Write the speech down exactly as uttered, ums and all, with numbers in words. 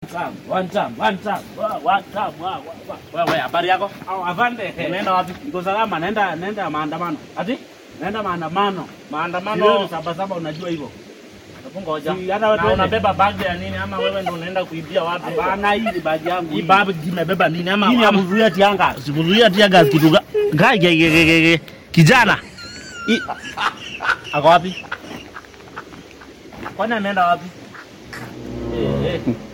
time, one time, one time, one time. Wewe habari yako? Au afande. Unaenda wapi? Niko salama, naenda naenda maandamano. Ati? Naenda maandamano. Maandamano saba saba unajua hivyo. Nafunga hoja. Na unabeba bag ya nini ama wewe ndio unaenda kuibia watu? Hapana, hii ni bag yangu. Hii bag imebeba nini ama? Hii ni amuzuia tianga. Simuzuia tianga kitu gani? Kijana. Ako wapi? Kwani ameenda wapi? Eh eh.